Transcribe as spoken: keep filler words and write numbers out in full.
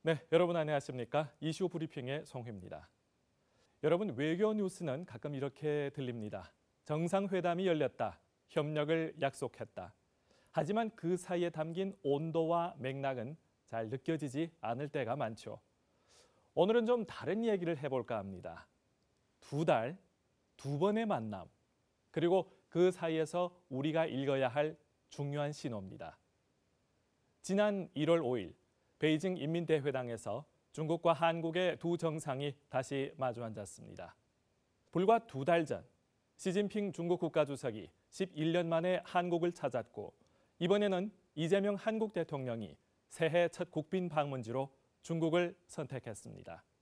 네, 여러분 안녕하십니까? 이슈 브리핑의 송혜입니다. 여러분, 외교 뉴스는 가끔 이렇게 들립니다. 정상회담이 열렸다. 협력을 약속했다. 하지만 그 사이에 담긴 온도와 맥락은 잘 느껴지지 않을 때가 많죠. 오늘은 좀 다른 얘기를 해볼까 합니다. 두 달, 두 번의 만남, 그리고 그 사이에서 우리가 읽어야 할 중요한 신호입니다. 지난 일월 오일 베이징 인민대회당에서 중국과 한국의 두 정상이 다시 마주 앉았습니다. 불과 두 달 전 시진핑 중국 국가주석이 십일 년 만에 한국을 찾았고 이번에는 이재명 한국 대통령이 새해 첫 국빈 방문지로 중국을 선택했습니다.